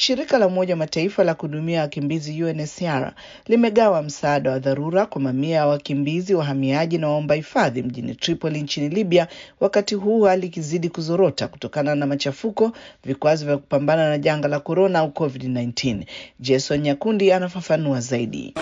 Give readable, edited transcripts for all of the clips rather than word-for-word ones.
Shirika la Umoja wa Mataifa la kuhudumia wakimbizi UNHCR limegawa msaada wa dharura kwa mamia ya wakimbizi, wahamiaji na waomba hifadhi mjini Tripoli nchini Libya, wakati huu hali ikizidi kuzorota kutokana na machafuko, vikwazo vya kupambana na janga la corona au COVID-19. Jason Nyakundi anafafanua zaidi.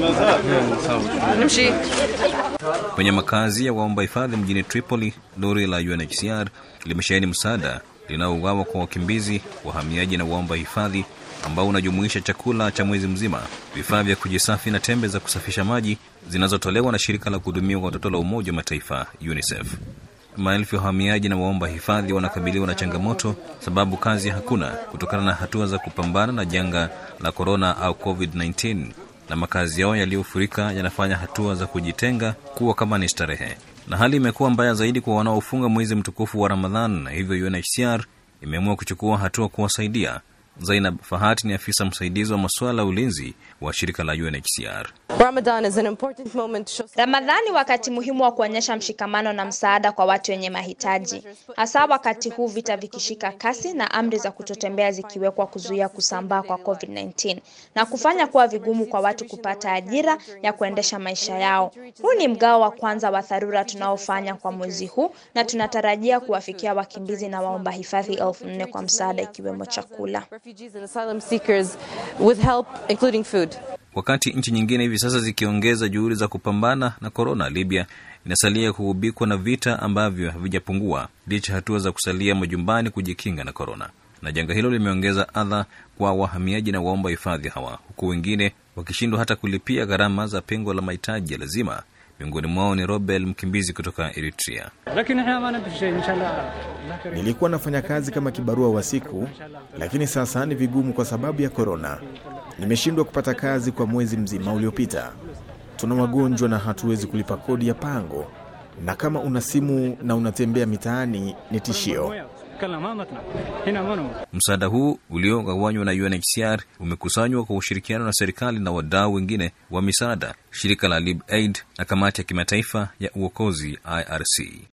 Kwenye makazi ya waomba hifadhi mjini Tripoli, lori la UNHCR limesheheni msaada linaogawa kwa wakimbizi, wahamiaji na waomba hifadhi, ambao unajumuisha chakula cha mwezi mzima, vifaa vya kujisafi na tembe za kusafisha maji zinazotolewa na shirika la kuhudumia watoto la Umoja wa Mataifa UNICEF. Maelfu ya wahamiaji na waomba hifadhi wanakabiliwa na changamoto sababu kazi hakuna kutokana na hatua za kupambana na janga la corona au COVID-19, na makazi yao yaliyofurika yanafanya hatua za kujitenga kuwa kama ni starehe. Na hali imekuwa mbaya zaidi kwa wanaofunga mwezi mtukufu wa Ramadhan, na hivyo UNHCR imeamua kuchukua hatua kuwasaidia. Zainab Fahad ni afisa msaidizi wa masuala ya ulinzi wa shirika la UNHCR. Ramadhani wakati muhimu wa kuonyesha mshikamano na msaada kwa watu wenye mahitaji, hasa wakati huu vita vikishika kasi na amri za kutotembea zikiwekwa kuzuia kusambaa kwa COVID-19 na kufanya kuwa vigumu kwa watu kupata ajira ya kuendesha maisha yao. Huu ni mgao wa kwanza wa dharura tunaofanya kwa mwezi huu, na tunatarajia kuwafikia wakimbizi na waomba hifadhi 4,000 kwa msaada ikiwemo chakula. Wakati nchi nyingine hivi sasa zikiongeza juhudi za kupambana na corona, Libya inasalia kuhubikwa na vita ambavyo havijapungua licha hatua za kusalia majumbani kujikinga na corona. Na janga hilo limeongeza adha kwa wahamiaji na waomba hifadhi hawa, huku wengine wakishindwa hata kulipia gharama za pengo la mahitaji ya lazima. Miongoni mwao ni Robel, mkimbizi kutoka Eritrea. Nilikuwa nafanya kazi kama kibarua wa siku, lakini sasa ni vigumu kwa sababu ya corona. Nimeshindwa kupata kazi kwa mwezi mzima uliopita. Tuna wagonjwa na hatuwezi kulipa kodi ya pango, na kama una simu na unatembea mitaani ni tishio. Msaada huu uliogawanywa na UNHCR umekusanywa kwa ushirikiano na serikali na wadau wengine wa misaada, shirika la LibAid na kamati ya kimataifa ya uokozi IRC.